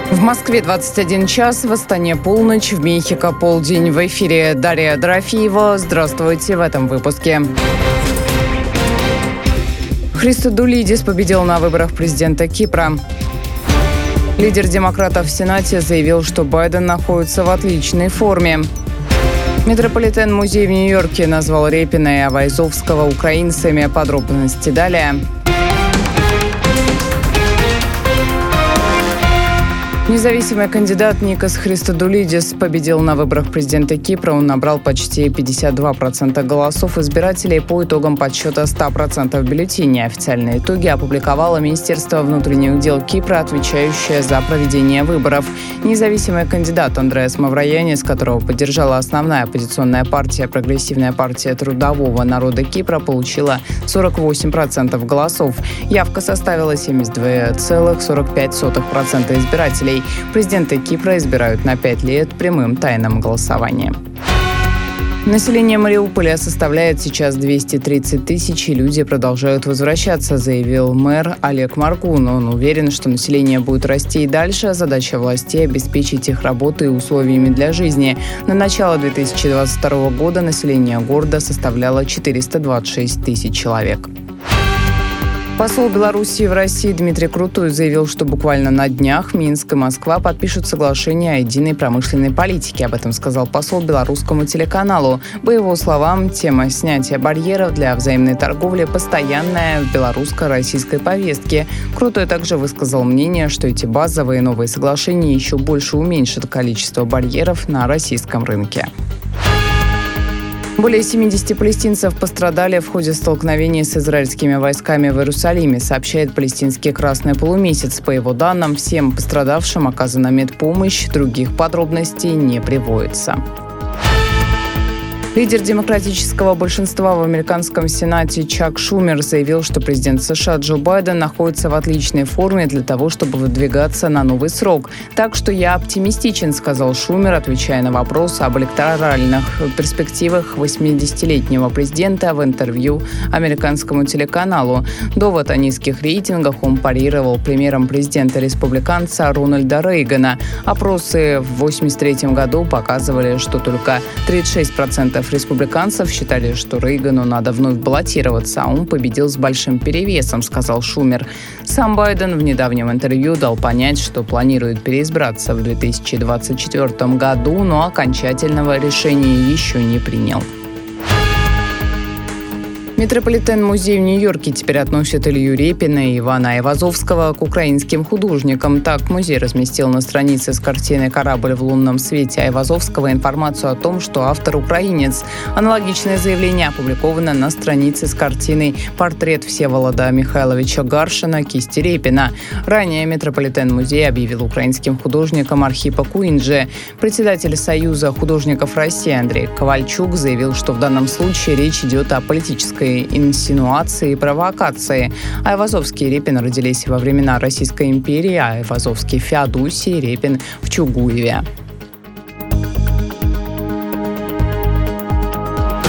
В Москве 21 час, в Астане полночь, в Мехико полдень. В эфире Дарья Дорофеева. Здравствуйте в этом выпуске. Христодулидис победил на выборах президента Кипра. Лидер демократов в Сенате заявил, что Байден находится в отличной форме. Метрополитен-музей в Нью-Йорке назвал Репина и Айвазовского украинцами. Подробности далее. Независимый кандидат Никос Христодулидис победил на выборах президента Кипра. Он набрал почти 52% голосов избирателей по итогам подсчета 100% бюллетеней. Официальные итоги опубликовало Министерство внутренних дел Кипра, отвечающее за проведение выборов. Независимый кандидат Андреас Мавроянис, которого поддержала основная оппозиционная партия «Прогрессивная партия трудового народа Кипра», получила 48% голосов. Явка составила 72,45% избирателей. Президента Кипра избирают на 5 лет прямым тайным голосованием. Население Мариуполя составляет сейчас 230 тысяч, и люди продолжают возвращаться, заявил мэр Олег Маркун. Он уверен, что население будет расти и дальше. Задача властей – обеспечить их работой и условиями для жизни. На начало 2022 года население города составляло 426 тысяч человек. Посол Белоруссии в России Дмитрий Крутой заявил, что буквально на днях Минск и Москва подпишут соглашение о единой промышленной политике. Об этом сказал посол белорусскому телеканалу. По его словам, тема снятия барьеров для взаимной торговли постоянная в белорусско-российской повестке. Крутой также высказал мнение, что эти базовые новые соглашения еще больше уменьшат количество барьеров на российском рынке. Более 70 палестинцев пострадали в ходе столкновений с израильскими войсками в Иерусалиме, сообщает палестинский Красный полумесяц. По его данным, всем пострадавшим оказана медпомощь, других подробностей не приводится. Лидер демократического большинства в американском Сенате Чак Шумер заявил, что президент США Джо Байден находится в отличной форме для того, чтобы выдвигаться на новый срок. «Так что я оптимистичен», — сказал Шумер, отвечая на вопрос об электоральных перспективах 80-летнего президента в интервью американскому телеканалу. Довод о низких рейтингах он парировал примером президента-республиканца Рональда Рейгана. Опросы в 1983 году показывали, что только 36% республиканцев считали, что Рейгану надо вновь баллотироваться, а он победил с большим перевесом, сказал Шумер. Сам Байден в недавнем интервью дал понять, что планирует переизбраться в 2024 году, но окончательного решения еще не принял. Метрополитен-музей в Нью-Йорке теперь относит Илью Репина и Ивана Айвазовского к украинским художникам. Так, музей разместил на странице с картиной «Корабль в лунном свете» Айвазовского информацию о том, что автор украинец. Аналогичное заявление опубликовано на странице с картиной «Портрет Всеволода Михайловича Гаршина» кисти Репина. Ранее Метрополитен-музей объявил украинским художником Архипа Куинджи. Председатель Союза художников России Андрей Ковальчук заявил, что в данном случае речь идет о политической инсинуации и провокации. Айвазовский и Репин родились во времена Российской империи, а Айвазовский в Феодосии, Репин в Чугуеве.